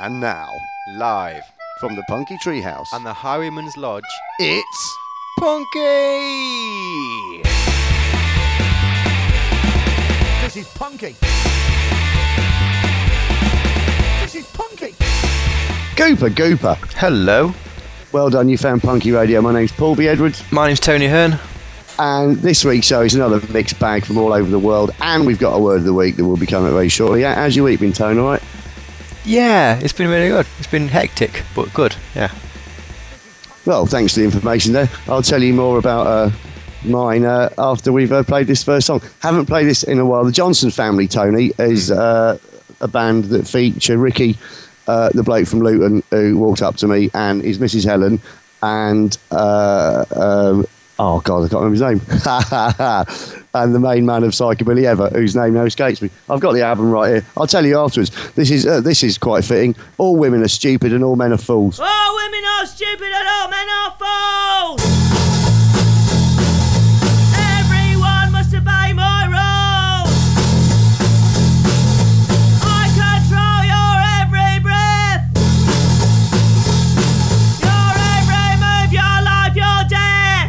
And now, live from the Punky Treehouse and the Highwayman's Lodge, it's Punky! This is Punky! This is Punky! Gooper! hello. Well done, you found Punky Radio. My name's Paul B. Edwards. My name's Tony Hearn. And this week's show is another mixed bag from all over the world. And we've got a word of the week that will be coming very shortly. How's your week been, Tony, all right? Yeah, it's been really good. It's been hectic, but good, yeah. Well, thanks for the information there. I'll tell you more about mine after we've played this first song. Haven't played this in a while. The Johnson Family, Tony, is a band that feature Ricky, the bloke from Luton, who walked up to me, and his Mrs. Helen, and oh God, I can't remember his name. And the main man of Psychobilly Ever, whose name now escapes me. I've got the album right here. I'll tell you afterwards. This is quite fitting. All women are stupid and all men are fools. All women are stupid and all men are fools. Everyone must obey my rules. I control your every breath, your every move, your life, your death.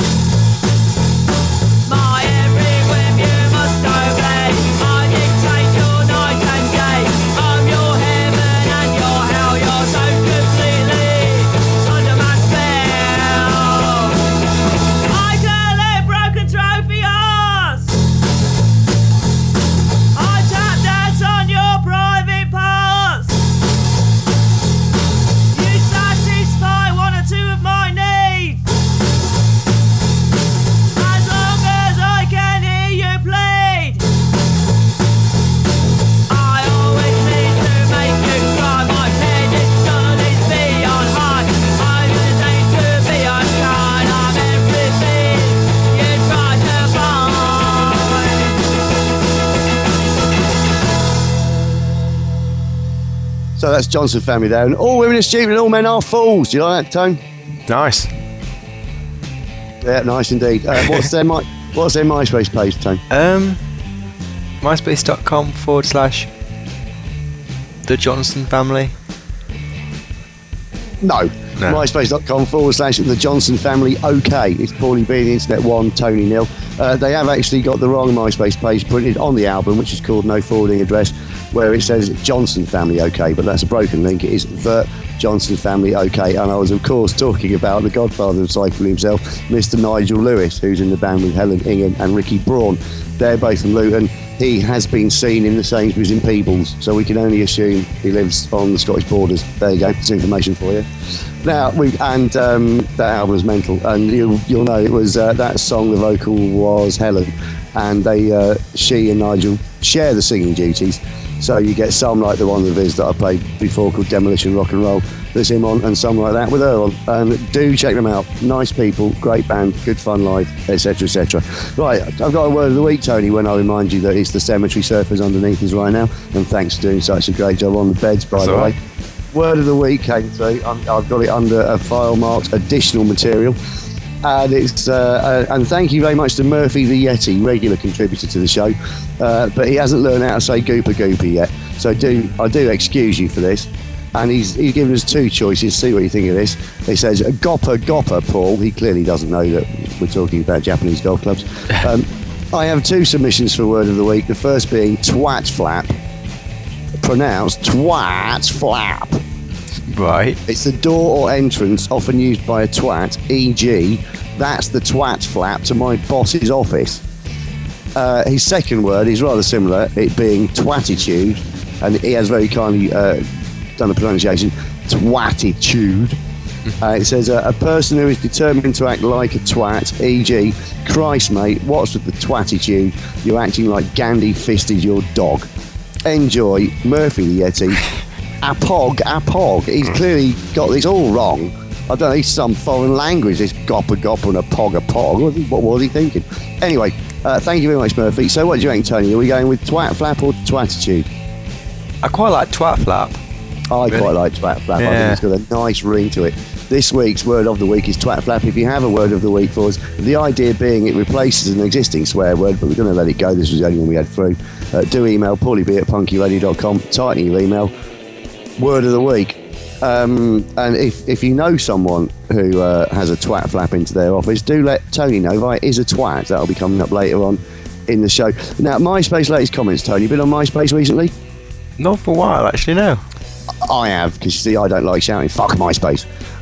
My every whim you must obey. I dictate your night and day. I'm your heaven and your hell. You're so completely under my spell. I collect broken trophy hearts. I tap dance on your private parts. You satisfy one or two of my needs. As long as I can hear you plead, I always need to make you cry. My pedestal is beyond high. I'm made to be unkind. I'm everything you try to find. So that's Johnson Family there. And all women are stupid and all men are fools. Do you like that, Tone? Nice. Yeah, nice indeed. What's their MySpace page, Tone? myspace.com/The Johnson Family. No. MySpace.com/The Johnson Family. OK. It's Paulie B, the Internet 1, Tony Nil. They have actually got the wrong MySpace page printed on the album, which is called No Forwarding Address, where it says Johnson Family OK, but that's a broken link. It is The Johnson Family OK. And I was, of course, talking about the godfather of Cycle himself, Mr. Nigel Lewis, who's in the band with Helen Ingham and Ricky Braun. They're both from Luton. He has been seen in the Sainsbury's in Peebles, so we can only assume he lives on the Scottish borders. There you go, it's information for you. Now, that album was mental, and you'll know it was that song. The vocal was Helen, and she and Nigel share the singing duties. So you get some like the one of his that I played before called Demolition Rock and Roll. There's him on, and some like that with her on. And do check them out. Nice people, great band, good fun live, etc., etc. Right, I've got a word of the week, Tony, when I remind you that it's the Cemetery Surfers underneath us right now. And thanks for doing such a great job on the beds, by the way. Word of the week came through. I've got it under a file marked additional material. And it's and thank you very much to Murphy the Yeti, regular contributor to the show, but he hasn't learned how to say gooper yet. So I do excuse you for this. And he's given us two choices. See what you think of this. He says gopper Paul. He clearly doesn't know that we're talking about Japanese golf clubs. I have two submissions for word of the week. The first being twat flap, pronounced twat flap. Right. It's the door or entrance often used by a twat, e.g. that's the twat flap to my boss's office. His second word is rather similar, it being twatitude, and he has very kindly done the pronunciation, twatitude. It says, a person who is determined to act like a twat, e.g. Christ mate, what's with the twatitude? You're acting like Gandhi fisted your dog. Enjoy, Murphy the Yeti. A pog. He's clearly got this all wrong. I don't know, it's some foreign language, this gopper and a pog. What was he thinking? Anyway, thank you very much, Murphy. So what do you think, Tony? Are we going with twat flap or twatitude? I quite like twat flap. I quite like twat flap. Yeah. I think it's got a nice ring to it. This week's word of the week is twat flap. If you have a word of the week for us, the idea being it replaces an existing swear word, but we're going to let it go. This was the only one we had through. Do email paulieb@punkyradio.com. Tighten your email. word of the week. And if you know someone who has a twat flap into their office, do let Tony know. Right, is a twat. That'll be coming up later on in the show. Now, MySpace latest comments, Tony. Been on MySpace recently? Not for a while, actually, no. I have, because you see, I don't like shouting. Fuck MySpace.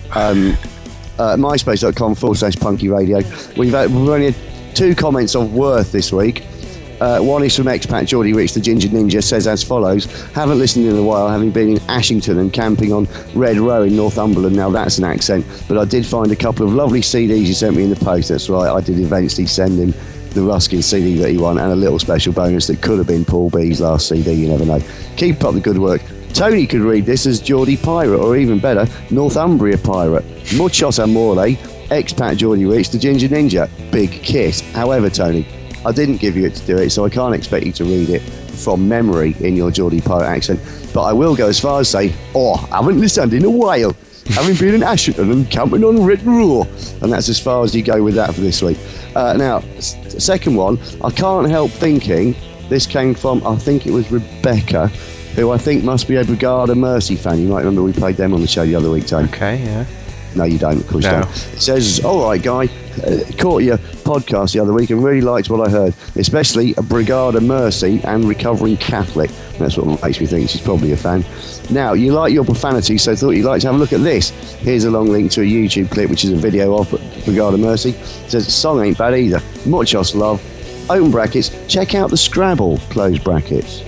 MySpace.com/Punky Radio. We've only had 2 comments of worth this week. One is from expat Geordie Rich, the Ginger Ninja, says as follows: haven't listened in a while, having been in Ashington and camping on Red Row in Northumberland. Now that's an accent, but I did find a couple of lovely CDs you sent me in the post. That's right, I did eventually send him the Ruskin CD that he won, and a little special bonus that could have been Paul B's last CD, you never know. Keep up the good work. Tony could read this as Geordie Pirate, or even better, Northumbria Pirate. Muchos amore, expat Geordie Rich, the Ginger Ninja. Big kiss. However, Tony, I didn't give you it to do it, so I can't expect you to read it from memory in your Geordie Pirate accent. But I will go as far as say, I haven't listened in a while, having been in Ashington and camping on Red Row. And that's as far as you go with that for this week. Now, second one, I can't help thinking this came from, I think it was Rebecca, who I think must be a Brigada Mercy fan. You might remember we played them on the show the other week, Tony. Okay, yeah. No, you don't, of course you No. don't. It says, all right, Guy, caught your podcast the other week and really liked what I heard, especially a Brigada Mercy and Recovering Catholic. That's what makes me think she's probably a fan. Now, you like your profanity, so thought you'd like to have a look at this. Here's a long link to a YouTube clip, which is a video of Brigada Mercy. It says, song ain't bad either. Muchos love. Open brackets. Check out the Scrabble, close brackets.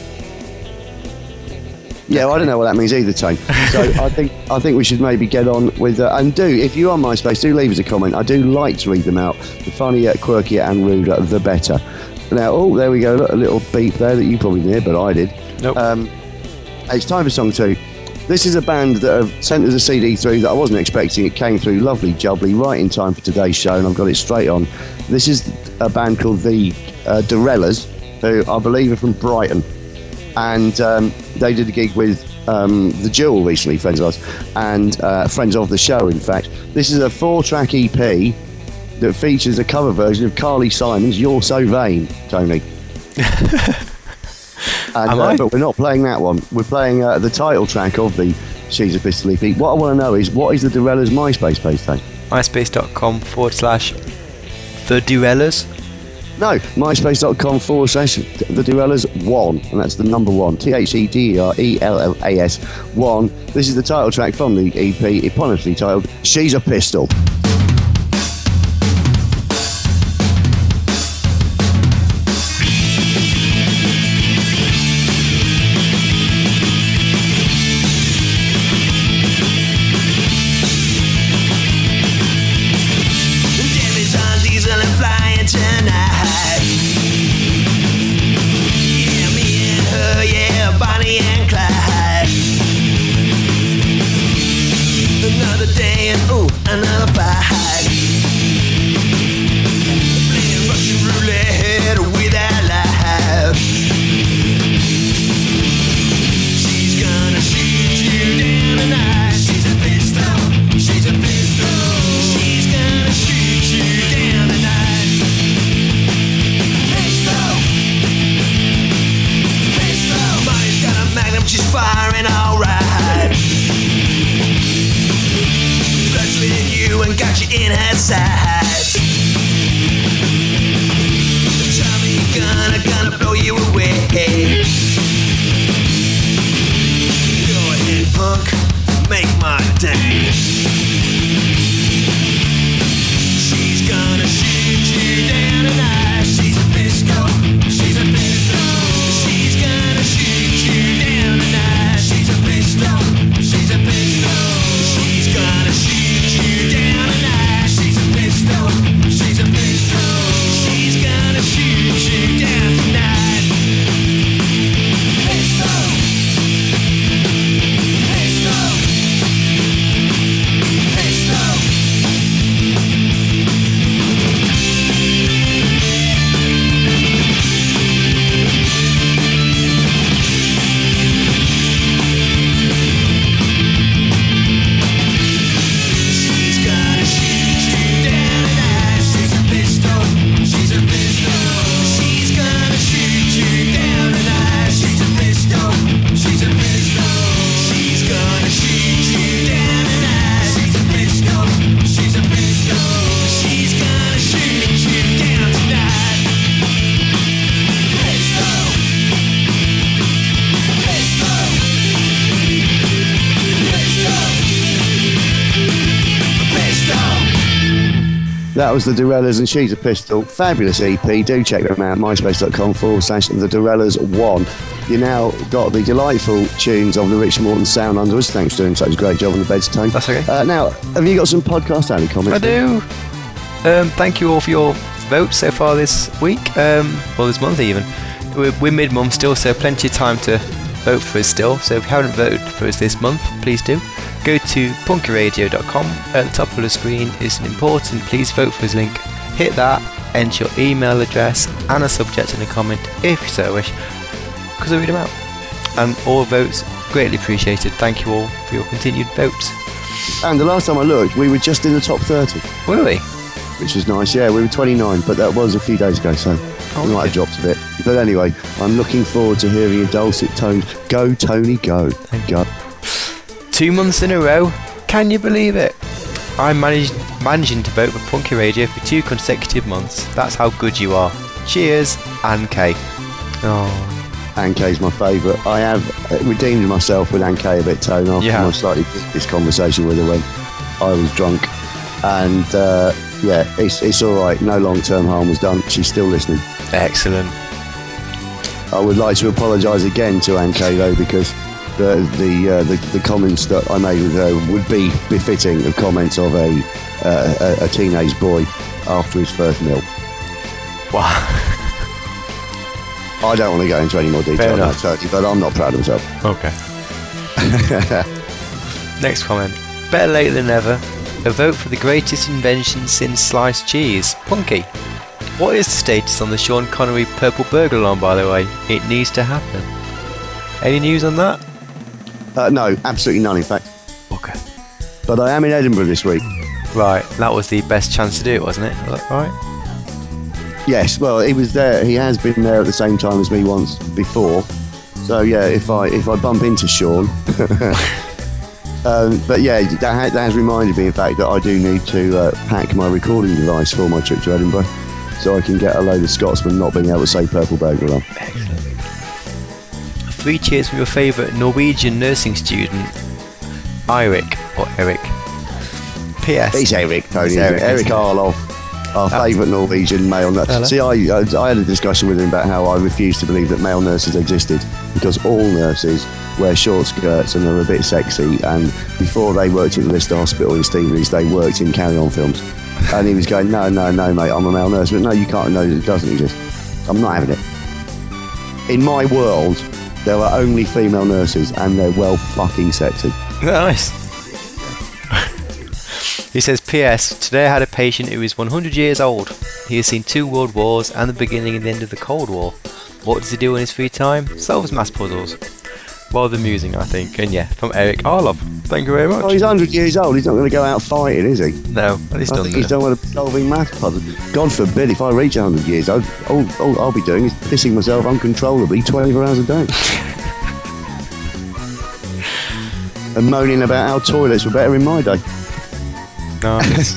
Yeah, I don't know what that means either, Tone. So I think we should maybe get on with and if you're on MySpace, do leave us a comment. I do like to read them out. The funnier, quirkier, and ruder, the better. Now, there we go. Look, a little beep there that you probably didn't hear, but I did. Nope. It's time for song 2. This is a band that have sent us a CD through that I wasn't expecting. It came through lovely jubbly, right in time for today's show, and I've got it straight on. This is a band called the Dorellas, who I believe are from Brighton. And they did a gig with The Jewel recently, friends of ours, and friends of the show, in fact. This is a 4-track EP that features a cover version of Carly Simon's You're So Vain, Tony. But we're not playing that one. We're playing the title track of the She's a Pistol EP. What I want to know is, what is the Dorellas MySpace page, Tony? MySpace.com/The Dorellas. No, MySpace.com/The Dorellas 1, and that's the number 1, THEDRELLAS 1. This is the title track from the EP, eponymously titled She's a Pistol. Another fight. Playing Russian roulette with our lives. She's gonna shoot you down tonight. She's a pistol. She's a pistol. She's gonna shoot you down tonight. That was the Dorellas and She's a Pistol. Fabulous EP. Do check them out. myspace.com/the Dorellas1. You now got the delightful tunes of the Rich Morton Sound Under us. Thanks for doing such a great job on the beds, Tone. That's okay. Now, have you got some podcast only comments? I do. Thank you all for your votes so far this week. Well, this month even. We're mid-month still, so plenty of time to vote for us still. So if you haven't voted for us this month, please do. Go to punkyradio.com. At the top of the screen is an important please vote for us link. Hit that, enter your email address and a subject in a comment if you so wish, because I read them out. And all votes greatly appreciated. Thank you all for your continued votes. And the last time I looked, we were just in the top 30, Were we? which was nice. Yeah, we were 29, but that was a few days ago, so we might have dropped a bit. But anyway, I'm looking forward to hearing your dulcet tones. Go, Tony, go. Go. 2 months in a row. Can you believe it? I'm managing to vote for Punky Radio for 2 consecutive months. That's how good you are. Cheers, Anne K. Oh, Anne K's my favourite. I have redeemed myself with Anne K a bit, Tone, after Yeah. my slightly this conversation with her when I was drunk. And yeah, it's all right. No long-term harm was done. She's still listening. excellent. I would like to apologise again to Anne K though, because the comments that I made with her would be befitting of comments of a teenage boy after his first meal. Wow. I don't want to go into any more Fair detail on that, enough. Tony, but I'm not proud of myself. Okay. Next comment. Better late than never. A vote for the greatest invention since sliced cheese. Punky. What is the status on the Sean Connery purple burger alarm, by the way? It needs to happen. Any news on that? No, absolutely none, in fact. Okay. But I am in Edinburgh this week. Right, that was the best chance to do it, wasn't it? Right? Yes, well, he was there. He has been there at the same time as me once before. So yeah, if I bump into Sean, but yeah, that has reminded me, in fact, that I do need to pack my recording device for my trip to Edinburgh, so I can get a load of Scotsmen not being able to say purple burger alarm. Excellent. 3 cheers for your favourite Norwegian nursing student, Eirik or Eric. P.S. It's Eric, Tony. It's Eric Eric, isn't it? Arloff, our favourite Norwegian male nurse. Hello. See, I had a discussion with him about how I refuse to believe that male nurses existed, because all nurses wear short skirts and are a bit sexy, and before they worked at the Lister Hospital in Stevenage, they worked in Carry On films. And he was going, no, mate, I'm a male nurse. But no, you can't know that it doesn't exist. I'm not having it. In my world, there are only female nurses, and they're well fucking sexy. Nice. He says, P.S. Today I had a patient who is 100 years old. He has seen 2 world wars and the beginning and the end of the Cold War. What does he do in his free time? Solves maths puzzles. Rather amusing, I think. And yeah, from Eric Arlov. Thank you very much. Oh, he's 100 years old. He's not going to go out fighting, is he? No, at least I done think he's that. done with solving math puzzles. God forbid, if I reach 100 years, all I'll be doing is pissing myself uncontrollably 24 hours a day. And moaning about how toilets were better in my day. Nice.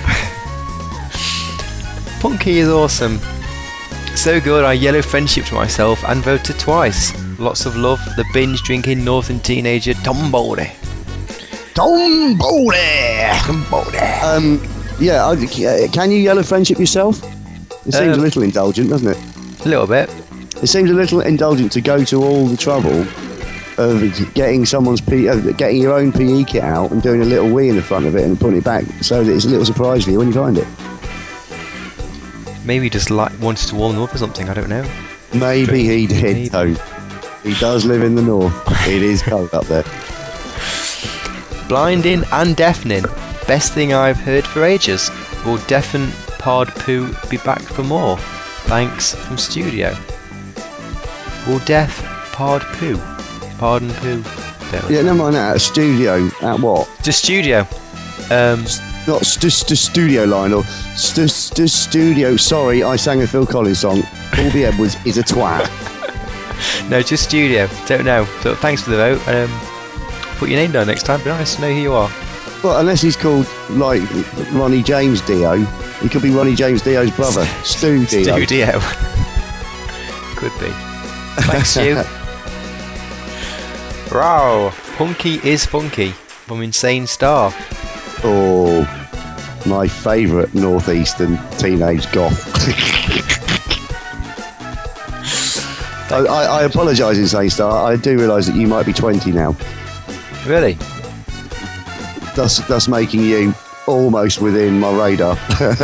Punky is awesome. So good, I yellow friendship to myself and voted twice. Lots of love, the binge drinking northern teenager Tom Baldy. Tom Baldy! Yeah, can you yellow friendship yourself? It seems a little indulgent, doesn't it? A little bit. It seems a little indulgent to go to all the trouble of getting getting your own PE kit out and doing a little wee in the front of it and putting it back so that it's a little surprise for you when you find it. Maybe he just wanted to warm them up or something, I don't know. Maybe he did, Maybe. though. He does live in the north. It is cold up there. Blinding and deafening. Best thing I've heard for ages. Will Deafen Pard Poo be back for more? Thanks from studio. Will Deaf Pard Poo? Pardon Poo? Yeah, never mind that. Studio at what? Just studio. Not studio line or studio. Sorry, I sang a Phil Collins song. Paul B. Edwards is a twat. No, just studio. Don't know. So thanks for the vote. Put your name down next time. Be nice to know who you are. Well, unless he's called like Ronnie James Dio, he could be Ronnie James Dio's brother, Stu Dio. Studio. Could be. Thanks, Stu. Wow. Punky is funky from Insane Star. Oh, my favourite northeastern teenage goth. I apologise, Insane Star. I do realise that you might be 20 now. Really? Thus making you almost within my radar.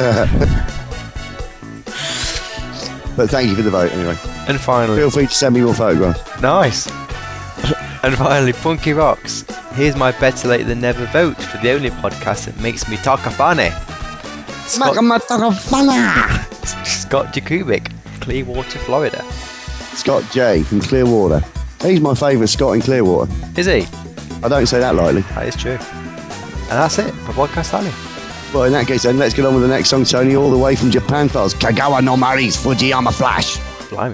But thank you for the vote anyway. And finally, Feel free to send me more photographs. nice. And finally, Punky Rocks. Here's my better late than never vote for the only podcast that makes me talk funny. Scott Jakubik, Clearwater, Florida. Scott J from Clearwater. He's my favourite Scott in Clearwater. Is he? I don't say that lightly. That is true. And that's it for Podcast Alley. Well, in that case then, let's get on with the next song, Tony, all the way from Japan Files. Kagawa no Mari's Fujiyama Flash. Blimey.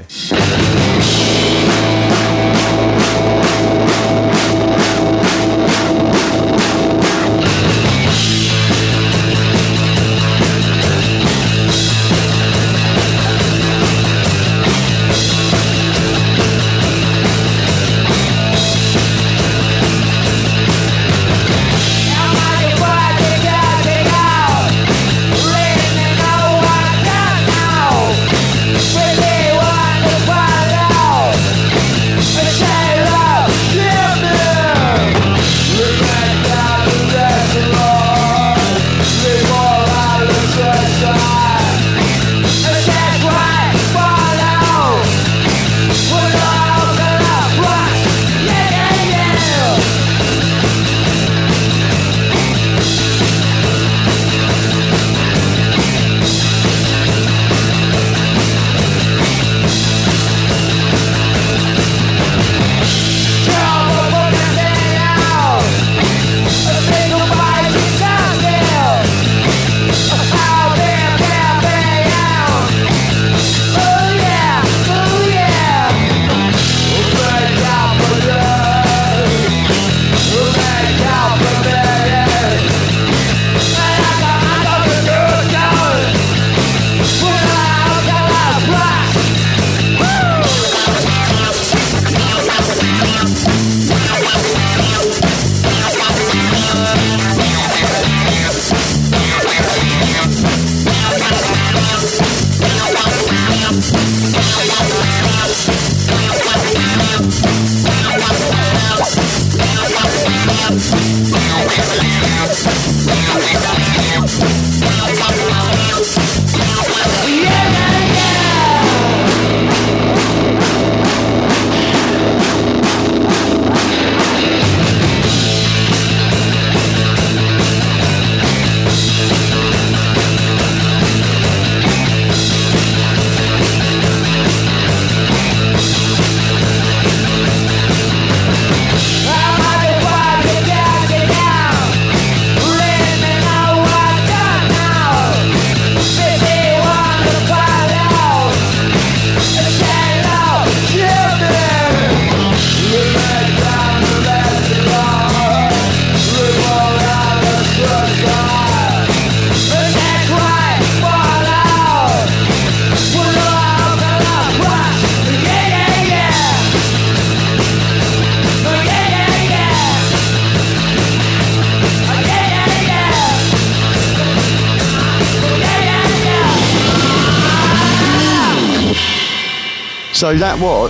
So that was,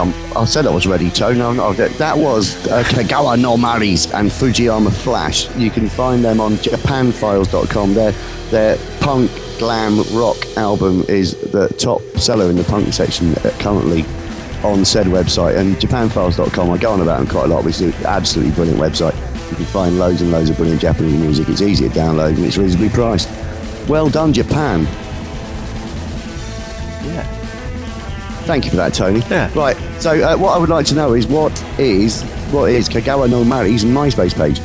I said I was ready, Tone. That was Kagawa no Mari's and Fujiyama Flash. You can find them on japanfiles.com. Their punk glam rock album is the top seller in the punk section currently on said website. And japanfiles.com, I go on about them quite a lot. It's an absolutely brilliant website. You can find loads and loads of brilliant Japanese music. It's easy to download and it's reasonably priced. Well done, Japan. Yeah. Thank you for that, Tony. Yeah. Right. So what I would like to know is what is Kagawa no Mari's MySpace page?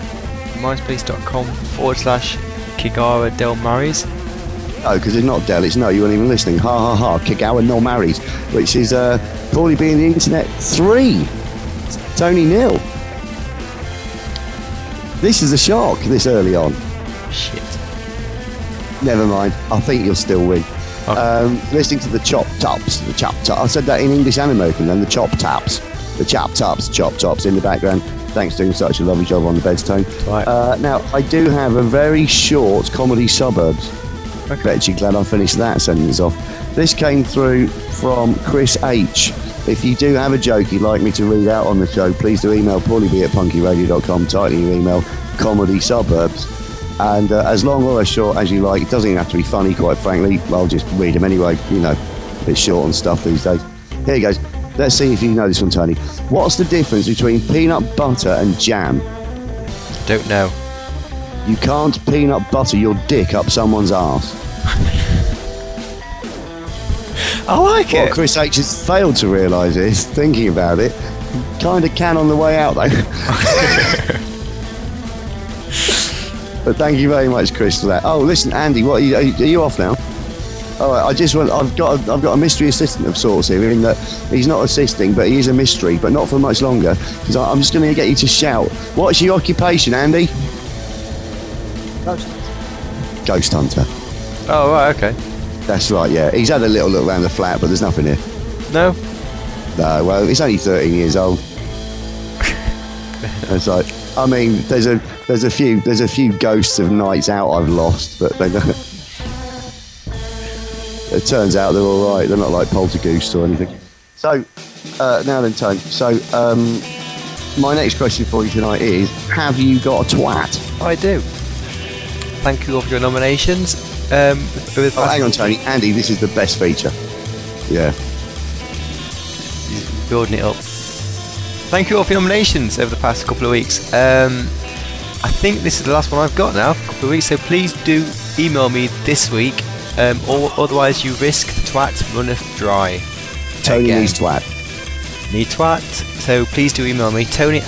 MySpace.com/Kagawa Del Maris. Oh, because it's not Del, it's no, you weren't even listening. Ha ha ha. Kagawa no Mari's, which is Paulie being the Internet 3. Tony 0. This is a shock this early on. Shit. Never mind. I think you'll still win. Okay. Listening to the Chop Tops. I said that in English and American then. The Chop Tops. The Chop Tops in the background. Thanks for doing such a lovely job on the beds, Tone. Right. Now, I do have a very short comedy suburbs. Okay. Bet you're glad I finished that sentence off. This came through from Chris H. If you do have a joke you'd like me to read out on the show, please do email paulieb@punkyradio.com, titling your email comedy suburbs. And as long or as short as you like, it doesn't even have to be funny, quite frankly. I'll just read them anyway, you know, a bit short and stuff these days. Here he goes. Let's see if you know this one, Tony. What's the difference between peanut butter and jam? Don't know. You can't peanut butter your dick up someone's arse. I like What it. Chris H has failed to realise is, thinking about it, kind of can on the way out though. But thank you very much, Chris, for that. Oh, listen, Andy, what are you off now? All right, I've got a mystery assistant of sorts here, in that he's not assisting, but he is a mystery, but not for much longer, because I'm just going to get you to shout. What's your occupation, Andy? Ghost hunter. Oh, right, okay. That's right, yeah. He's had a little look around the flat, but there's nothing here. No? No, well, he's only 13 years old. It's like, I mean, there's a few ghosts of nights out I've lost, but they don't. It turns out they're all right. They're not like poltergeists or anything. So now then, Tone. So my next question for you tonight is: have you got a twat? I do. Thank you all for your nominations. Oh, hang on, Tony. Andy, this is the best feature. Yeah. Building it up. Thank you all for your nominations over the past couple of weeks. I think this is the last one I've got now for a couple of weeks, so please do email me this week, or otherwise you risk the twat runneth dry. Tony Again. needs twat. Need twat, so please do email me,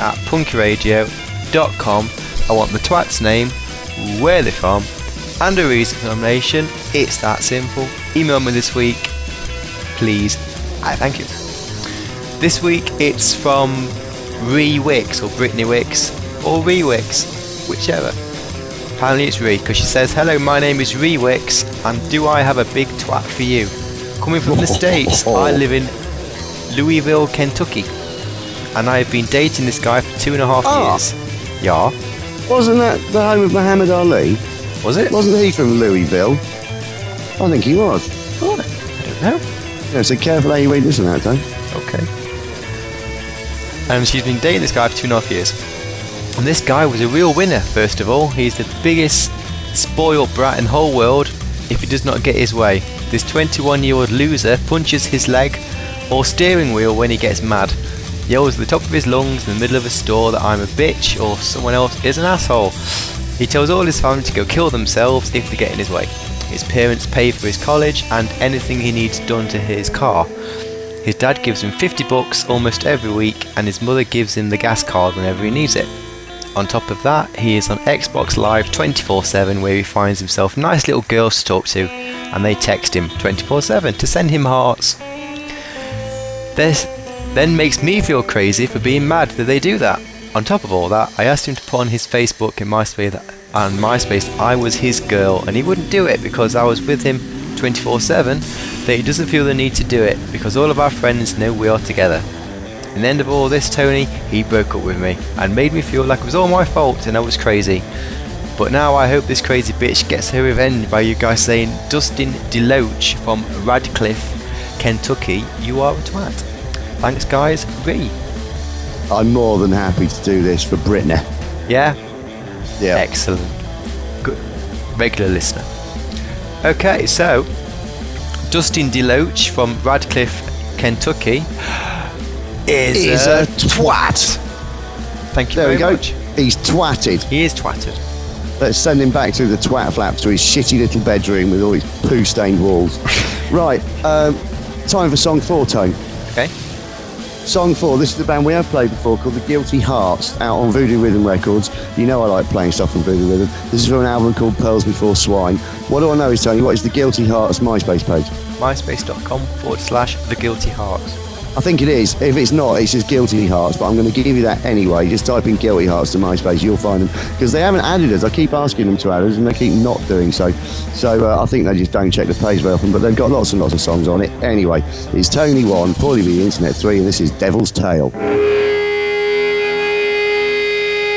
tony@punkyradio.com. I want the twat's name, where they're from, and a reason for nomination. It's that simple. Email me this week, please. Thank you. This week it's from Ree Wicks, or Brittany Wicks, or Ree Wicks, whichever. Apparently it's Ree, because she says, "Hello, my name is Ree Wicks, and do I have a big twat for you? Coming from the States, I live in Louisville, Kentucky, and I have been dating this guy for 2.5 years." Yeah. Wasn't that the home of Muhammad Ali? Was it? Wasn't he from Louisville? I think he was. Oh, I don't know. Yeah, so careful how you read this one out, Tony. Okay. And she's been dating this guy for 2.5 years. And this guy was a real winner, first of all. He's the biggest spoiled brat in the whole world if he does not get his way. This 21-year-old loser punches his leg or steering wheel when he gets mad. Yells at the top of his lungs in the middle of a store that I'm a bitch or someone else is an asshole. He tells all his family to go kill themselves if they get in his way. His parents pay for his college and anything he needs done to his car. His dad gives him $50 almost every week, and his mother gives him the gas card whenever he needs it. On top of that, he is on Xbox Live 24/7, where he finds himself nice little girls to talk to, and they text him 24/7 to send him hearts. This then makes me feel crazy for being mad that they do that. On top of all that, I asked him to put on his Facebook and MySpace I was his girl, and he wouldn't do it because I was with him 24/7, that he doesn't feel the need to do it because all of our friends know we are together. In the end of all this, Tony, he broke up with me and made me feel like it was all my fault and I was crazy. But now I hope this crazy bitch gets her revenge by you guys saying, "Dustin DeLoach from Radcliffe, Kentucky, you are a twat." Thanks guys, Ree. I'm more than happy to do this for Brittany. Yeah? Yeah. Excellent. Good. Regular listener. Okay, so Dustin DeLoach from Radcliffe, Kentucky is a twat. Thank you There we very go. much. He's twatted. He is twatted. Let's send him back through the twat flaps to his shitty little bedroom with all his poo-stained walls. Right, time for song 4, Tone. Okay. Song 4, this is the band we have played before called The Guilty Hearts, out on Voodoo Rhythm Records. You know I like playing stuff on Voodoo Rhythm. This is from an album called Pearls Before Swine. What do I know is, Tony, what is The Guilty Hearts MySpace page? myspace.com/The Guilty Hearts. I think it is. If it's not, it's just Guilty Hearts, but I'm going to give you that anyway. Just type in Guilty Hearts to MySpace, you'll find them. Because they haven't added us. I keep asking them to add us, and they keep not doing so. So I think they just don't check the page very often, but they've got lots and lots of songs on it. Anyway, it's Tony 1, Paulie B, Internet 3, and this is Devil's Tale.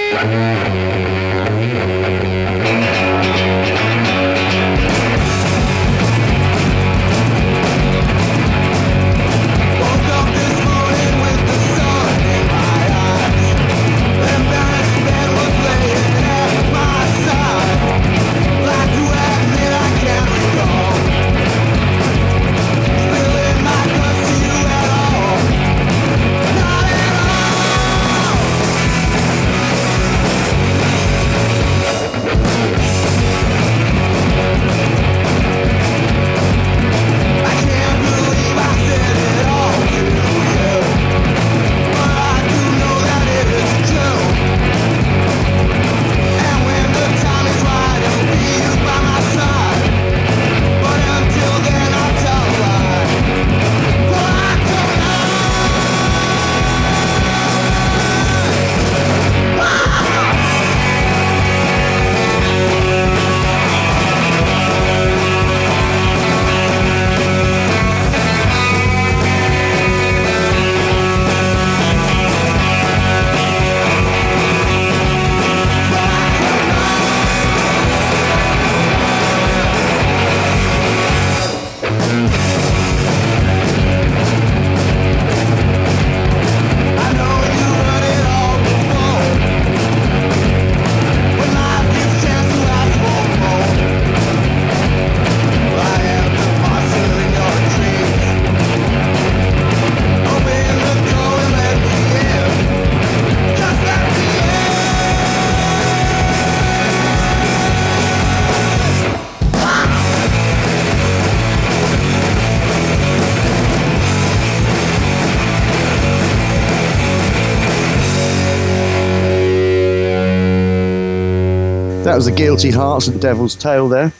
That was the Guilty Hearts and Devil's Tail there.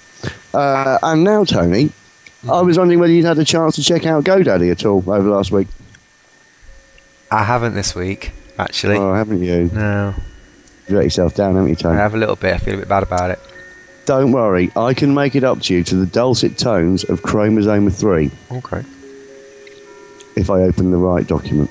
And now, Tony, I was wondering whether you'd had a chance to check out GoDaddy at all over last week. I haven't this week, actually. Oh, haven't you? No. You let yourself down, haven't you, I Tony? have a little bit. I feel a bit bad about it. Don't worry, I can make it up to you to the dulcet tones of Chromosome 3 Okay. if I open the right document.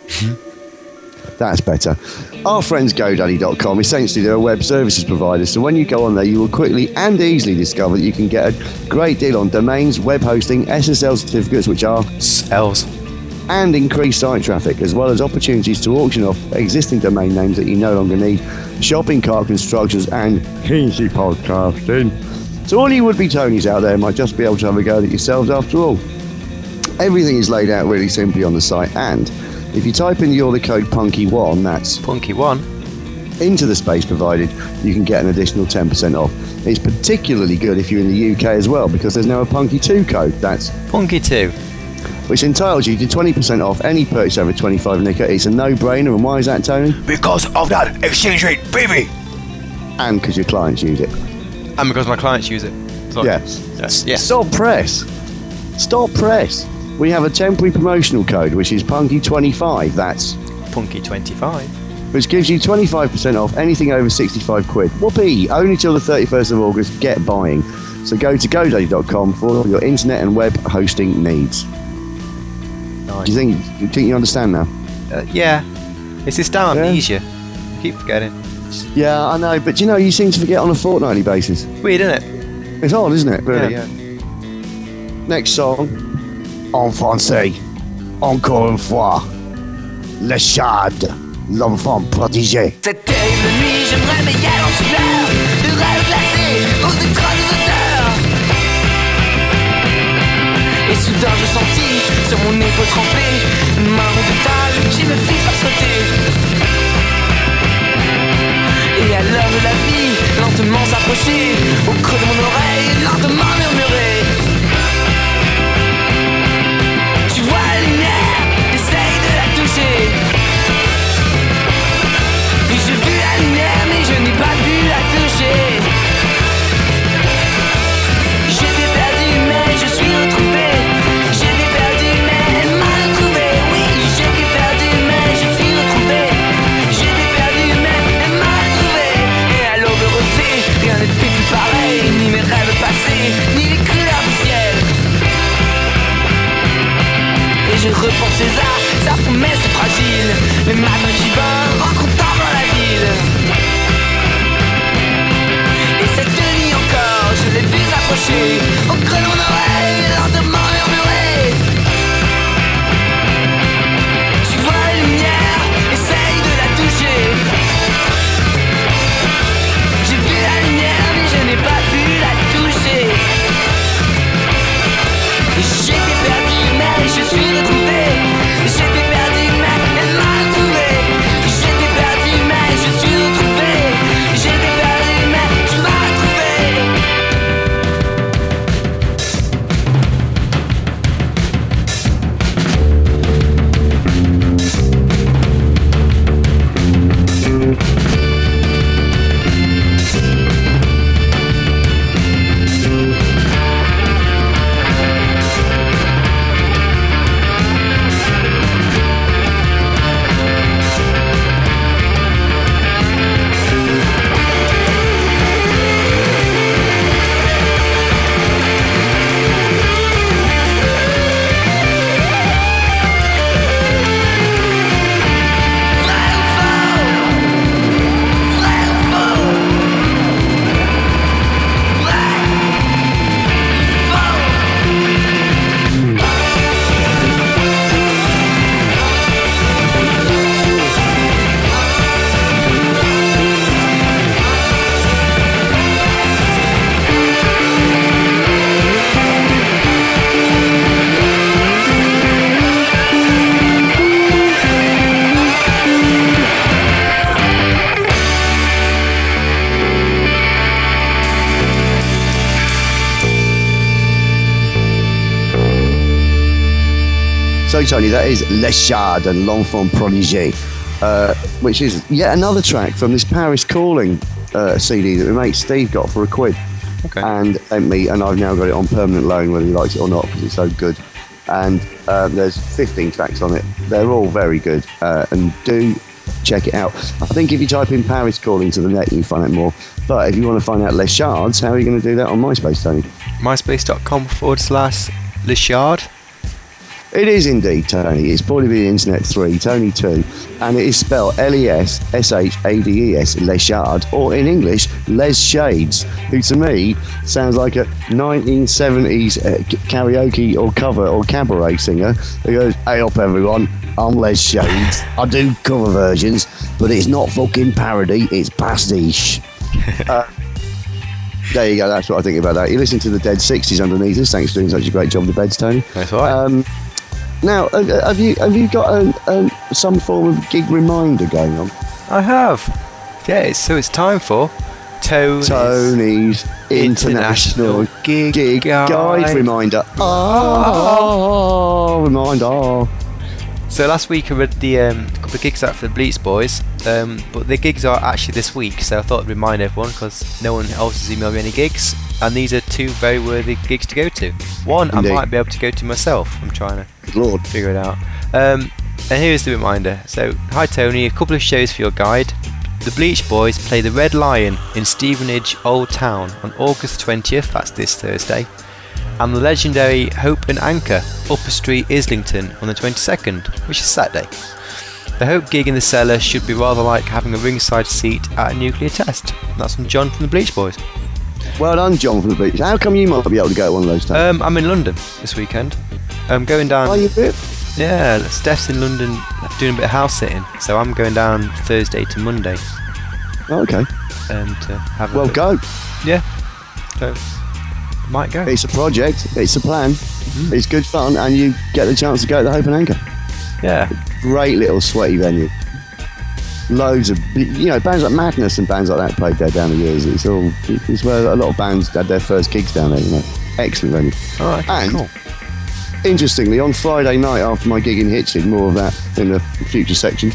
That's better. Our friends GoDaddy.com, essentially they're a web services provider, so when you go on there you will quickly and easily discover that you can get a great deal on domains, web hosting, SSL certificates, which are L's. and increased site traffic, as well as opportunities to auction off existing domain names that you no longer need, shopping cart constructions, and easy podcasting. So all you would-be Tonys out there might just be able to have a go at it yourselves after all. Everything is laid out really simply on the site, and if you type in the order code PUNKY1, that's Punky1. into the space provided, you can get an additional 10% off. It's particularly good if you're in the UK as well, because there's now a PUNKY2 code, that's Punky2. which entitles you to 20% off any purchase over 25 nicker. It's a no-brainer, and why is that, Tony? Because of that exchange rate, baby! And because your clients use it. And because my clients use it. Sorry. Yes. Yeah. Stop press. Stop press. We have a temporary promotional code, which is PUNKY25, that's Punky25. which gives you 25% off anything over 65 quid. Whoopee! Only till the 31st of August, get buying. So go to GoDaddy.com for all your internet and web hosting needs. Nice. Do you think you understand now? Yeah. It's this damn Yeah. amnesia. I keep forgetting. Yeah, I know, but you seem to forget on a fortnightly basis. Weird, isn't it? It's odd, isn't it? Really? Yeah. Next song. En français. Encore une fois. Le Chad. L'enfant protégé. Cette terrible nuit, je me réveillais en sueur, le rêve glacé aux étranges odeurs. Et soudain je sentis sur mon épaule trempée une main redoutable qui me fit sursauter. Et à l'heure de la vie, lentement s'approcher, au creux de mon oreille, lentement murmurer. Tu vois la lumière, essaye de la toucher. Puis j'ai vu la lumière mais je n'ai pas pu la toucher. J'étais perdu mais je suis retrouvé. J'étais perdu mais mal retrouvé. Oui, j'étais perdu mais je suis retrouvé. J'étais perdu mais mal retrouvé. Et à l'aube rosée, rien n'était plus pareil. Ni mes rêves passés, ni les couleurs du ciel. Et je repensais à sa promesse fragile. Les matins qui vinrent rencontrant dans la ville. approcher. Au creux de mon oreille, lentement murmurer. Tu vois la lumière, essaye de la toucher. J'ai vu la lumière, mais je n'ai pas pu la toucher. J'étais perdu, mais je suis retrouvé. J'étais perdu, mais elle m'a retrouvé. J'étais perdu, mais je suis retrouvé. J'étais perdu, mais tu m'as trouvé. So, Tony, that is Les Chard and L'Enfant Prodigy, which is yet another track from this Paris Calling CD that my mate Steve got for £1 Okay. and sent me, and I've now got it on permanent loan, whether he likes it or not, because it's so good. And there's 15 tracks on it. They're all very good, and do check it out. I think if you type in Paris Calling to the net, you can find out more. But if you want to find out Les Chards, how are you going to do that on MySpace, Tony? MySpace.com/Les Chard. It is indeed, Tony. It's Paulie B Internet 3, Tony 2, and it is spelled LESSHADES, Les Chard, or in English, Les Shades, who to me sounds like a 1970s karaoke or cover or cabaret singer who goes, "Hey up everyone, I'm Les Shades. I do cover versions, but it's not fucking parody, it's pastiche." There you go, that's what I think about that. You listen to the Dead 60s underneath us. Thanks for doing such a great job with the beds, Tony. That's all right. Now, have you got some form of gig reminder going on? I have. Yeah, it's time for Tony's International Gig Guide Reminder. Oh, reminder. So last week I read the couple of gigs out for the Bleach Boys, but the gigs are actually this week, so I thought I'd remind everyone because no one else has emailed me any gigs, and these are two very worthy gigs to go to. One Indeed. I might be able to go to myself. I'm trying to Good Lord. figure it out. And here's the reminder. So, hi Tony, a couple of shows for your guide. The Bleach Boys play the Red Lion in Stevenage Old Town on August 20th, that's this Thursday, and the legendary Hope and Anchor, Upper Street, Islington on the 22nd, which is Saturday. The Hope gig in the cellar should be rather like having a ringside seat at a nuclear test. That's from John from the Bleach Boys. Well done, John from the Beach. How come you might be able to go at one of those times? I'm in London this weekend. I'm going down. Are you bit? Yeah, Steph's in London doing a bit of house sitting, so I'm going down Thursday to Monday. Oh, okay. To have a Well, bit- go. Yeah. So might go. It's a project. It's a plan. It's good fun, and you get the chance to go to the Hope and Anchor. Yeah. Great little sweaty venue. Loads of, bands like Madness and bands like that played there down the years. It's where a lot of bands had their first gigs down there. Excellent venue. All right. And Cool. interestingly, on Friday night after my gig in Hitchin, more of that in the future section,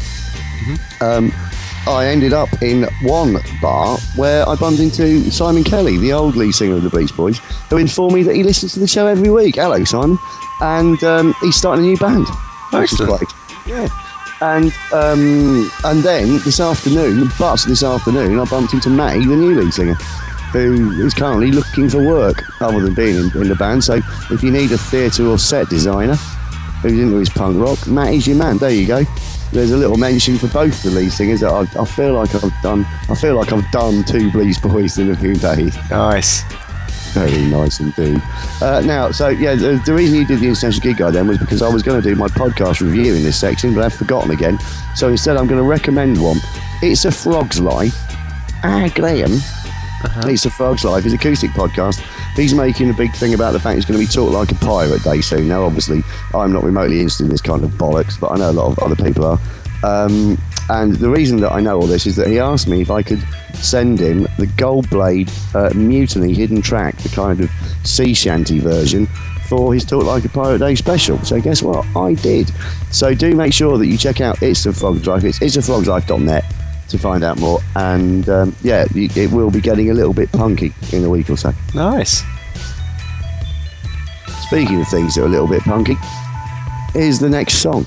I ended up in one bar where I bumped into Simon Kelly, the old lead singer of the Bleach Boys, who informed me that he listens to the show every week. Hello, Simon. And he's starting a new band. Which is Excellent. great. Yeah. And then this afternoon, I bumped into Matty, the new lead singer, who is currently looking for work other than being in the band. So if you need a theatre or set designer who's into his punk rock, Matty's your man. There you go. There's a little mention for both the lead singers that I feel like I've done two Bleach Boys in a few days. Nice. Very nice indeed. Now, so yeah, the reason you did the International Gig Guide then was because I was going to do my podcast review in this section, but I've forgotten again. So instead, I'm going to recommend one. It's a Frog's Life. Graham. It's a Frog's Life. His acoustic podcast. He's making a big thing about the fact he's going to be Talk Like a Pirate Day soon. Now, obviously, I'm not remotely interested in this kind of bollocks, but I know a lot of other people are. And the reason that I know all this is that he asked me if I could send him the Goldblade Mutiny hidden track, the kind of sea shanty version, for his Talk Like a Pirate Day special. So guess what? I did. So do make sure that you check out It's a Frog's Life. It's itsafrogslife.net to find out more. And yeah, it will be getting a little bit punky in a week or so. Nice. Speaking of things that are a little bit punky, here's the next song.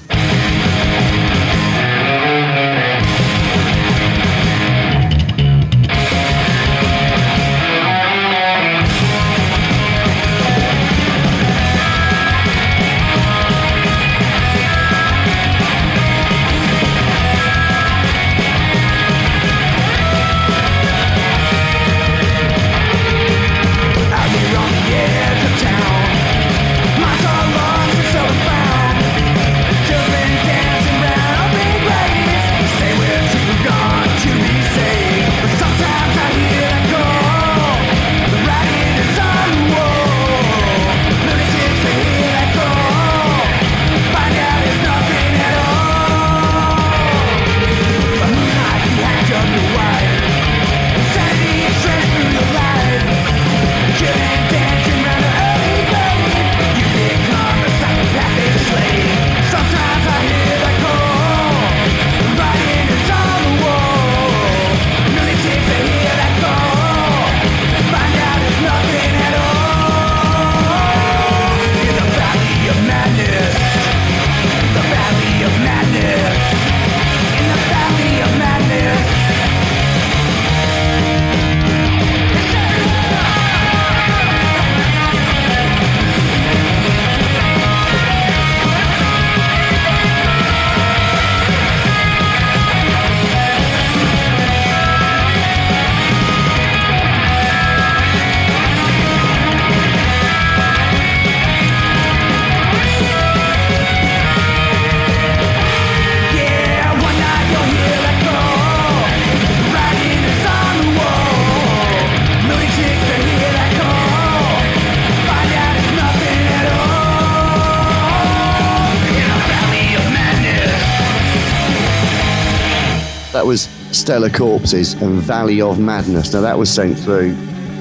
That was Stellar Corpses and Valley of Madness. Now that was sent through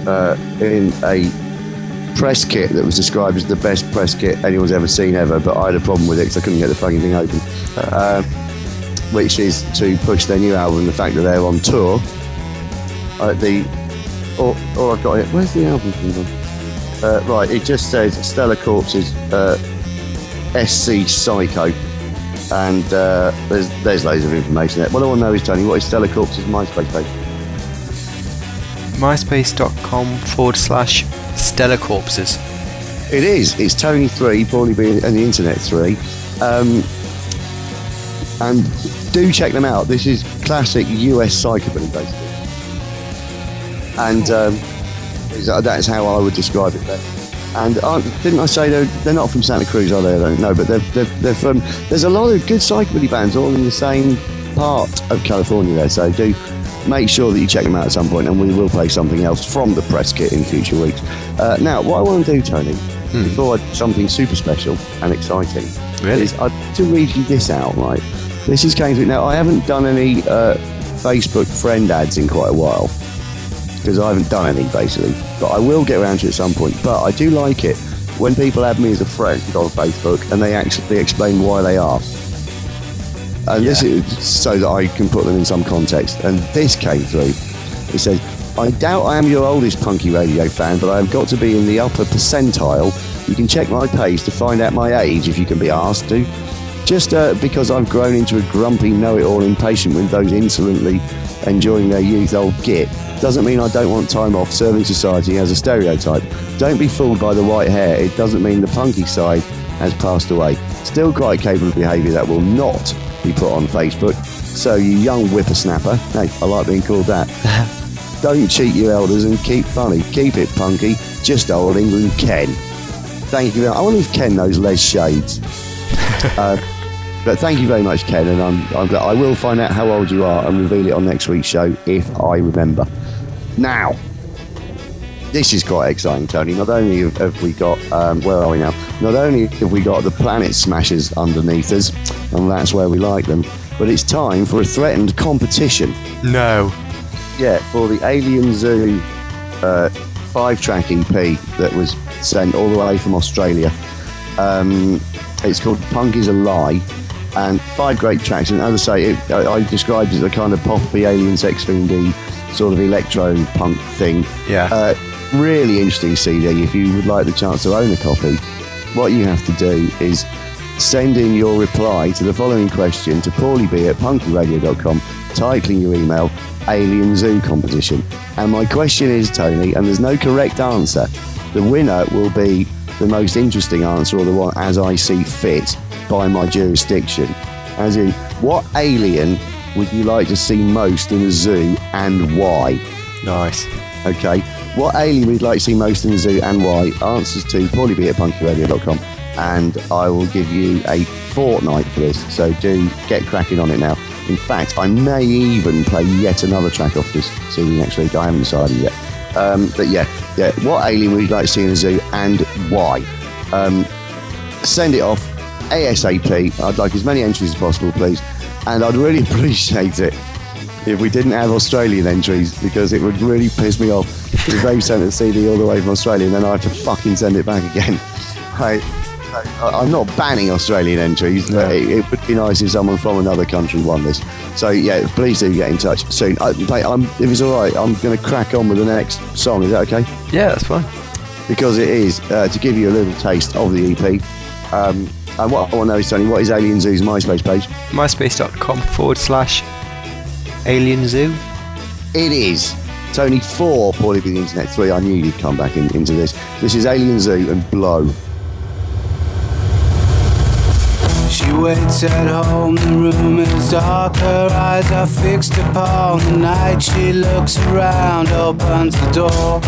in a press kit that was described as the best press kit anyone's ever seen ever, but I had a problem with it because I couldn't get the fucking thing open. Which is to push their new album, the fact that they're on tour. Or I've got it. Where's the album from? Right, it just says Stellar Corpses, SC Psycho. And there's loads of information there. What I want to know is, Tony, what is Stellar Corpses' MySpace page? myspace.com/Stellar Corpses. It is. It's Tony 3, Paulie B and the Internet 3. And do check them out. This is classic US psychobilly, basically. And that's how I would describe it there. And didn't I say they're not from Santa Cruz, are they? I don't know, but they're from. There's a lot of good psychobilly bands all in the same part of California there. So do make sure that you check them out at some point, and we will play something else from the press kit in future weeks. Now, what I want to do, Tony, before I do something super special and exciting, is I'd like to read you this out. Right, this is came through. Now, I haven't done any Facebook friend ads in quite a while, because I haven't done any, basically. But I will get around to it at some point. But I do like it when people add me as a friend on Facebook and they actually explain why they are. And this is so that I can put them in some context. And this came through. It says, I doubt I am your oldest punky radio fan, but I have got to be in the upper percentile. You can check my page to find out my age if you can be asked to. Just because I've grown into a grumpy know-it-all impatient with those insolently enjoying their youth old git doesn't mean I don't want time off serving society as a stereotype. Don't be fooled by the white hair. It doesn't mean the punky side has passed away. Still quite capable of behaviour that will not be put on Facebook. So you young whippersnapper, hey, I like being called that. Don't cheat your elders and keep funny. Keep it punky. just old England, Ken. Thank you. I wonder if Ken knows Les Shades. But thank you very much, Ken, and I'm glad. I will find out how old you are and reveal it on next week's show if I remember. Now, this is quite exciting, Tony. Not only have we got, where are we now? Not only have we got the Planet Smashers underneath us, and that's where we like them, but it's time for a threatened competition. No. Yeah, for the Alien Zoo 5-track EP that was sent all the way from Australia. It's called Punk Is a Lie, and 5 great tracks. And as I say, I described it as a kind of poppy, Alien Sex Fiendy sort of electro punk thing. Yeah. Really interesting CD. If you would like the chance to own a copy, what you have to do is send in your reply to the following question to paulieb@punkyradio.com, titling your email Alien Zoo Competition. And my question is, Tony, and there's no correct answer, the winner will be the most interesting answer, or the one as I see fit by my jurisdiction. As in, what alien would you like to see most in a zoo and why? Nice. Okay. What alien would you like to see most in the zoo and why? Answers to paulieb@punkyradio.com, and I will give you a fortnight for this, so do get cracking on it now. In fact, I may even play yet another track off this CD next week. I haven't decided yet. But yeah, what alien would you like to see in a zoo and why? Send it off ASAP. I'd like as many entries as possible, please, and I'd really appreciate it if we didn't have Australian entries, because it would really piss me off if they sent a CD all the way from Australia and then I have to fucking send it back again. I'm not banning Australian entries, but it would be nice if someone from another country won this. So yeah, please do get in touch soon. If it's all right, I'm going to crack on with the next song. Is that okay? Yeah, that's fine. Because it is, to give you a little taste of the EP. And what I want to know is, Tony, what is Alien Zoo's MySpace page? myspace.com/Alien Zoo. It is. Tony, 4, Paulie B the Internet, 3. I knew you'd come back into this. This is Alien Zoo and Blow. She waits at home, the room is dark, her eyes are fixed upon the night. She looks around, opens the door.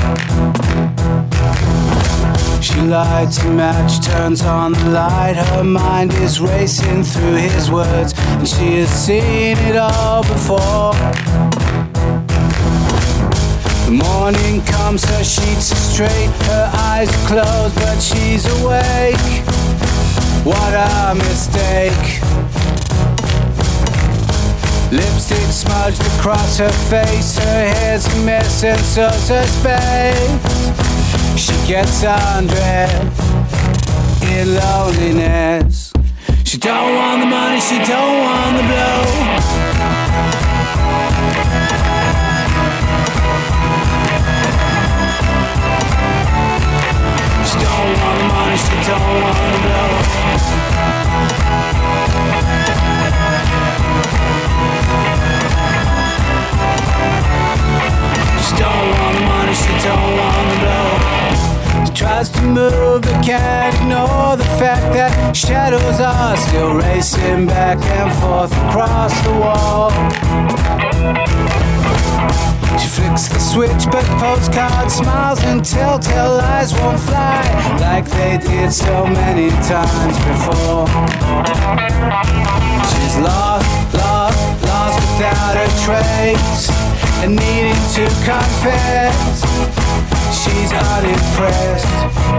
She lights a match, turns on the light. Her mind is racing through his words, and she has seen it all before. The morning comes, her sheets are straight, her eyes are closed, but she's awake. What a mistake. Lipstick smudged across her face, her hair's a mess and so's her space. She gets undressed in loneliness. She don't want the money, she don't want the blow. She don't want the money, she don't want the blow. She don't want the money, she don't want the blow. She tries to move but can't ignore the fact that shadows are still racing back and forth across the wall. She flicks the switch, but postcard smiles and telltale lies won't fly like they did so many times before. She's lost without a trace, and needing to confess she's unimpressed.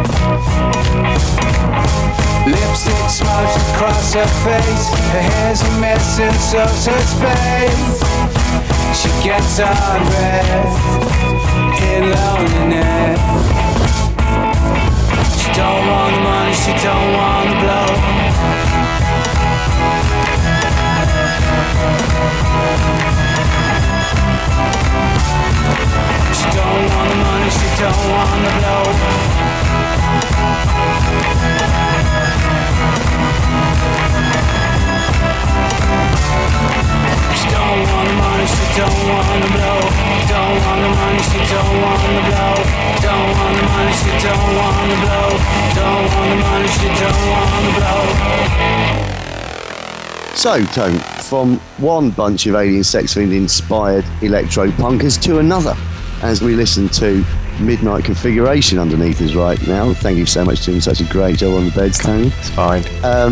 Lipstick smudged across her face, her hair's a mess and so's her space. She gets undressed in loneliness. She don't want the money, she don't want the blow. She don't want the money, she don't want the blow. She don't want the money, she don't want the blow. Don't want the money, she don't want the blow. Don't want the money, she don't want the blow. Don't want the money, she don't want the blow. So, Tone, from one bunch of Alien Sex Fiend inspired electro punkers to another, as we listen to midnight configuration underneath us right now. Thank you so much for doing such a great job on the beds, Tony. It's fine.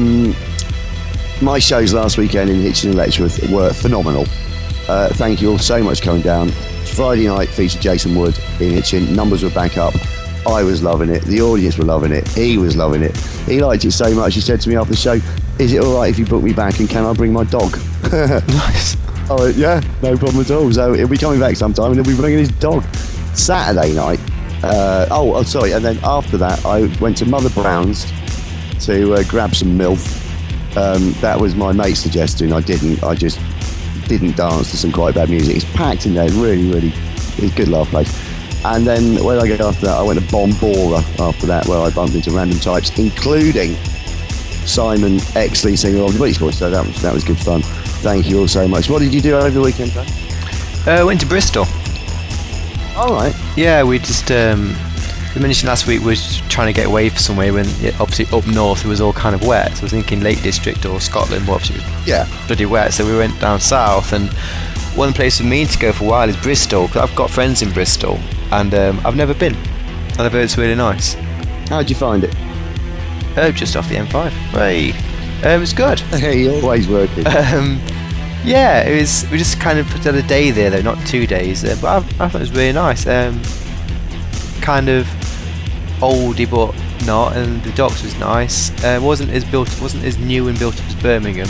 My shows last weekend in Hitchin and Letchworth were phenomenal. Thank you all so much for coming down. Friday night featured Jason Wood in Hitchin. Numbers were back up. I was loving it. The audience were loving it. He was loving it. He liked it so much. He said to me after the show, "Is it all right if you book me back and can I bring my dog?" Nice. Oh yeah, no problem at all. So he'll be coming back sometime and he'll be bringing his dog. Saturday night. Sorry. And then after that, I went to Mother Brown's to grab some MILF. That was my mate's suggestion. I just didn't dance to some quite bad music. It's packed in there. Really, it's a good laugh place. And then when I get after that, I went to Bombora after that, where I bumped into random types, including Simon Exley, singer of the Beach Boys. So that was good fun. Thank you all so much. What did you do over the weekend, Dan? Went to Bristol. All right. Yeah, we just we mentioned last week we were trying to get away from somewhere when obviously up north it was all kind of wet. So I was thinking Lake District or Scotland, but obviously it was bloody wet. So we went down south, and one place for me to go for a while is Bristol, because I've got friends in Bristol, and I've never been, and I've heard it's really nice. How'd you find it? Just off the M5. Hey, it was good. Hey, you're always working. Yeah, it was. We just kind of put out a day there, though, not 2 days. But I thought it was really nice. Kind of oldie, but not. And the docks was nice. Wasn't as new and built up as Birmingham.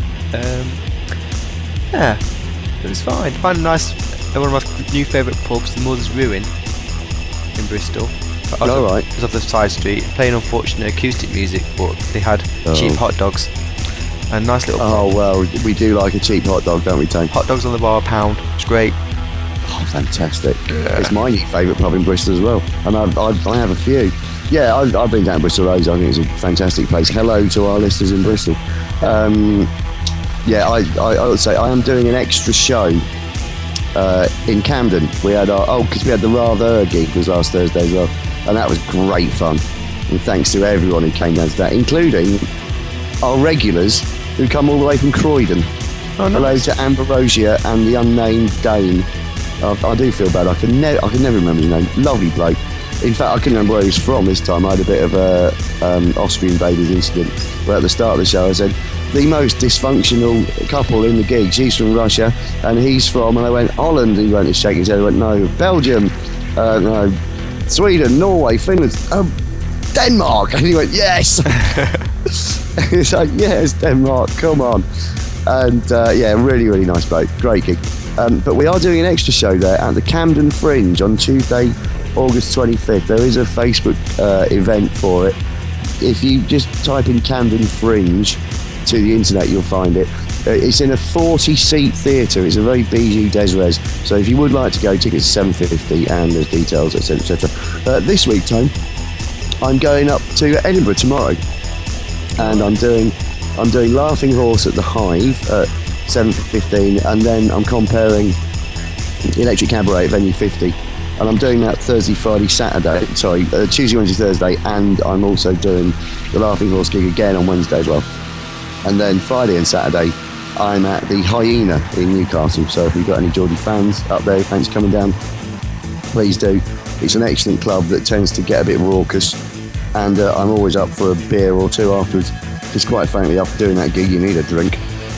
Yeah, it was fine. Found a nice. One of my new favourite pubs, the Mother's Ruin in Bristol. All right. It was off the side street, playing unfortunate acoustic music, but they had cheap hot dogs. And nice little Oh, well, we do like a cheap hot dog, don't we, Tony? hot dogs on the bar, £1. It's great. Oh, fantastic. It's my new favourite pub in Bristol as well. And I have a few. Yeah, I've been down to Bristol Roads. I think it's a fantastic place. Hello to our listeners in Bristol. Yeah, I would say I am doing an extra show in Camden. We had because we had the Rather gig was last Thursday as well. And that was great fun. And thanks to everyone who came down to that, including our regulars who come all the way from Croydon. Oh, nice. Hello to Ambrosia and the unnamed Dane. I do feel bad. I can never remember his name. Lovely bloke. In fact, I couldn't remember where he was from this time. I had a bit of a Austrian babies incident where at the start of the show I said, the most dysfunctional couple in the gig. She's from Russia and he's from, and I went, Holland. He went to shake his head. I went, no, Belgium, no, Sweden, Norway, Finland, Denmark. And he went, yes. He's like, yes, Denmark, come on. And yeah, really nice bloke. Great gig. But we are doing an extra show there at the Camden Fringe on Tuesday, August 25th. There is a Facebook event for it. If you just type in Camden Fringe to the internet, you'll find it. It's in a 40-seat theatre. It's a very bijou des-res. So if you would like to go, tickets are $7.50 and there's details, etc, etc. This week, Tone, I'm going up to Edinburgh tomorrow, and I'm doing Laughing Horse at the Hive at 7:15, and then I'm comparing Electric Cabaret at Venue 50, and I'm doing that Thursday, Friday, Saturday. Sorry, Tuesday, Wednesday, Thursday, and I'm also doing the Laughing Horse gig again on Wednesday as well. And then Friday and Saturday, I'm at the Hyena in Newcastle. So if you've got any Geordie fans up there, thanks for coming down, please do. It's an excellent club that tends to get a bit raucous, and I'm always up for a beer or two afterwards, because quite frankly, after doing that gig, you need a drink.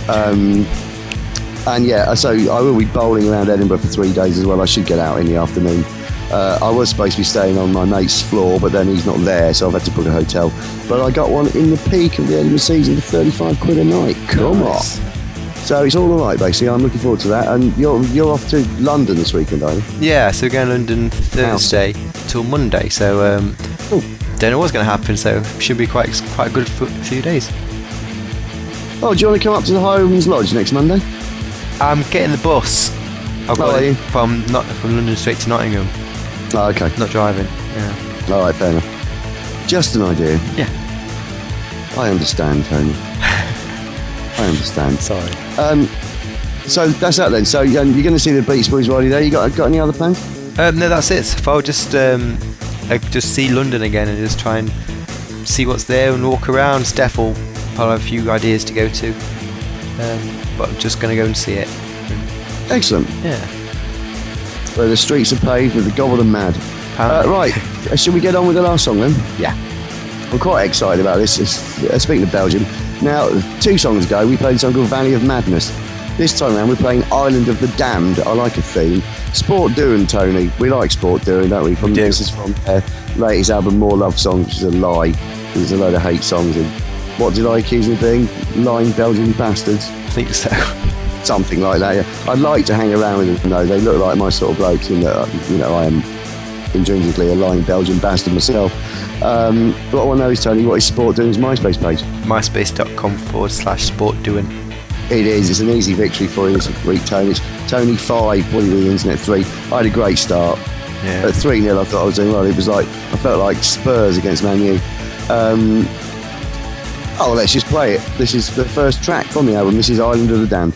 And yeah, so I will be bowling around Edinburgh for 3 days as well. I should get out in the afternoon. I was supposed to be staying on my mate's floor, but then he's not there, so I've had to book a hotel. But I got one in the peak of the Edinburgh season for £35 a night. Come on. So it's all alright, basically. I'm looking forward to that. And you're off to London this weekend, are you? Yeah, so we're going to London Thursday till Monday. So don't know what's going to happen. So should be quite good for a few days. Oh, do you want to come up to the Highlands Lodge next Monday? I'm getting the bus. I've got it from London straight to Nottingham. Oh, okay. Not driving. Yeah. All right, fair enough. Just an idea. Yeah. I understand, Tony. I understand. Sorry. So that's that then. So you're going to see the Beach Boys while you're there. You got any other plans? No, that's it. So I'll just see London again and just try and see what's there and walk around. Steph will probably have a few ideas to go to, but I'm just going to go and see it. Excellent. Yeah. Where the streets are paved with the gobbled and mad. Right, shall we get on with the last song then? Yeah. I'm quite excited about this. Speaking of Belgium, now 2 songs ago we played a song called Valley of Madness. This time around we're playing Island of the Damned. I like a theme. Sport Doing, Tony. We like Sport Doing, don't we? This is from their latest album, More Love Songs, which is a lie. There's a load of hate songs in. What did I accuse them of being? Lying Belgian bastards? I think so. Something like that, yeah. I'd like to hang around with them, though. They look like my sort of blokes, and I am intrinsically a lying Belgian bastard myself. What I want to know is, Tony, what is Sport Doing's MySpace page? myspace.com/sportdoing. It is. It's an easy victory for you this week, Tony. It's Tony 5, Bully the Internet 3. I had a great start. Yeah. At 3-0, I thought I was doing well. It was like, I felt like Spurs against Man U. Let's just play it. This is the first track from the album. This is Island of the Damned.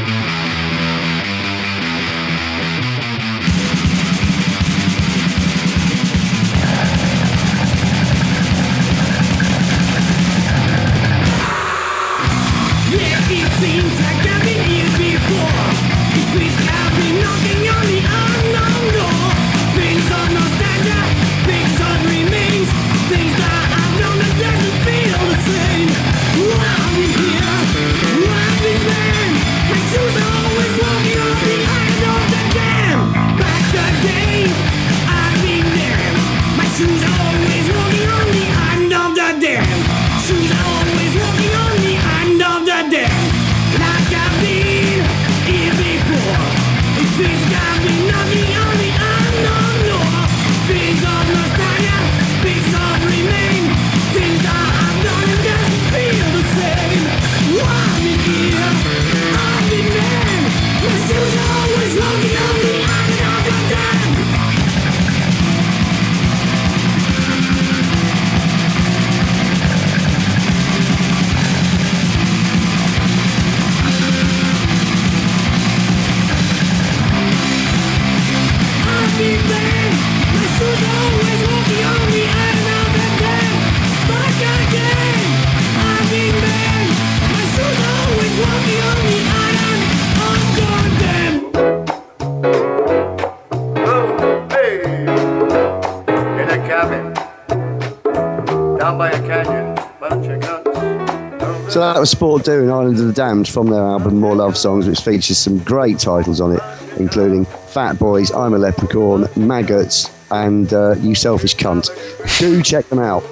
So that was Sport Doing, Island of the Damned, from their album More Love Songs, which features some great titles on it, including Fat Boys, I'm a Leprechaun, Maggots, and You Selfish Cunt. Do check them out.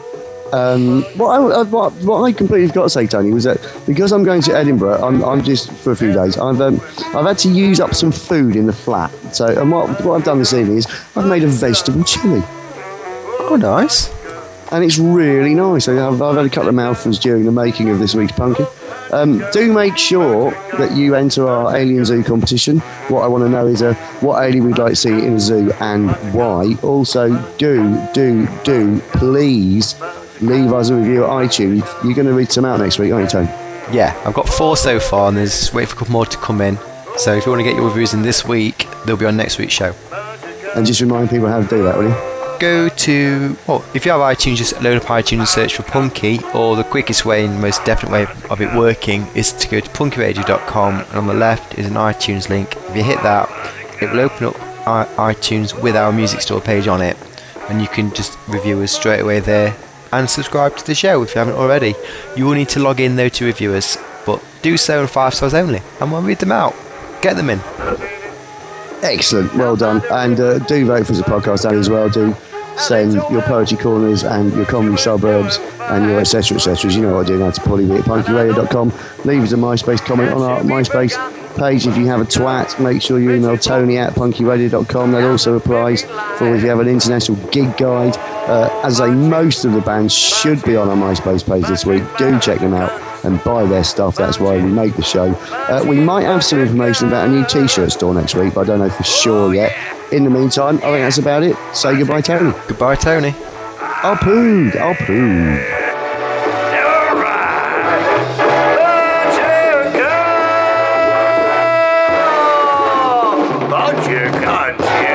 What I completely forgot to say, Tony, was that because I'm going to Edinburgh, I'm just for a few days. I've had to use up some food in the flat. So, and what I've done this evening is I've made a vegetable chilli. Oh, nice. And it's really nice. I've had a couple of mouthfuls during the making of this week's pumpkin. Do make sure that you enter our Alien Zoo competition. What I want to know is what alien we'd like to see in a zoo and why. Also, do please leave us a review at iTunes. You're going to read some out next week, aren't you, Tony? Yeah, I've got 4 so far, and there's waiting for a couple more to come in. So if you want to get your reviews in this week, they'll be on next week's show. And just remind people how to do that, will you? Go to, if you have iTunes, just load up iTunes and search for Punky, or the quickest way and most definite way of it working is to go to punkyradio.com, and on the left is an iTunes link. If you hit that, it will open up iTunes with our music store page on it, and you can just review us straight away there and subscribe to the show if you haven't already. You will need to log in though to review us, but do so in 5 stars only, and we'll read them out. Get them in. Excellent, well done. And do vote for the podcast, Danny, as well. Do send your poetry corners and your comedy suburbs and your etc. You know what to do now, to punkyradio.com. Leave us a MySpace comment on our MySpace page. If you have a twat, make sure you email Tony at punkyradio.com. That also applies for if you have an international gig guide. As I say, most of the bands should be on our MySpace page this week. Do check them out and buy their stuff. That's why we make the show. We might have some information about a new t-shirt store next week, but I don't know for sure yet. In the meantime, I think that's about it. Say goodbye, Tony. Goodbye, Tony. I'll poo. But you can't